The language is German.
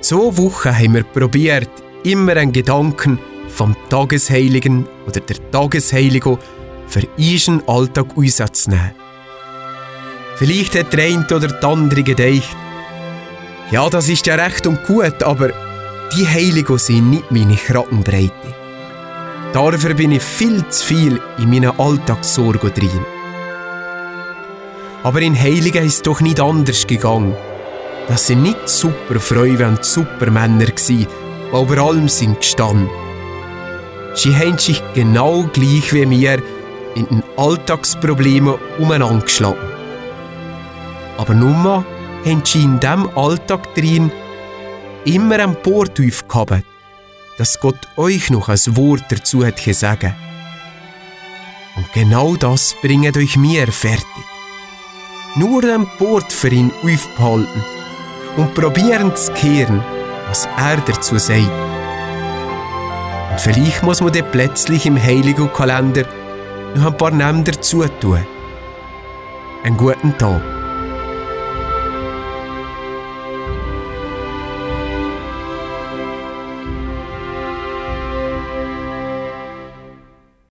So Woche haben wir probiert, immer einen Gedanken vom Tagesheiligen oder der Tagesheiligen für unseren Alltag einzunehmen. Vielleicht hat der eine oder der andere gedacht, ja, das ist ja recht und gut, aber die Heiligen sind nicht meine Kragenbreite. Dafür bin ich viel zu viel in meinen Alltagssorgen drin. Aber in Heiligen ist es doch nicht anders gegangen. Das sind nicht super Frauen und super Männer gsi, die über allem sind gestanden. Sie haben sich genau gleich wie wir in den Alltagsproblemen umeinander geschlagen. Aber nun haben sie in diesem Alltag drin immer ein Port aufgehabt, dass Gott euch noch ein Wort dazu hat sagen. Und genau das bringt euch mir fertig. Nur ein Port für ihn aufbehalten und probieren zu hören, was er dazu sagt. Und vielleicht muss man dann plötzlich im Heiligen Kalender noch ein paar Namen dazu tun. Einen guten Tag.